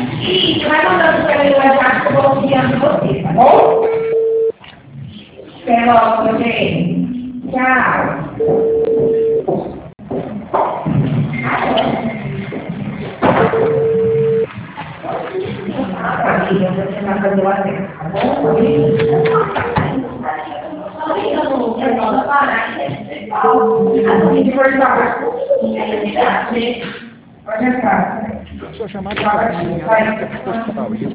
E vai mandando para ele o WhatsApp que eu vou enviando você, tá bom? Até logo, gente. Tchau. Sua chamada está postal.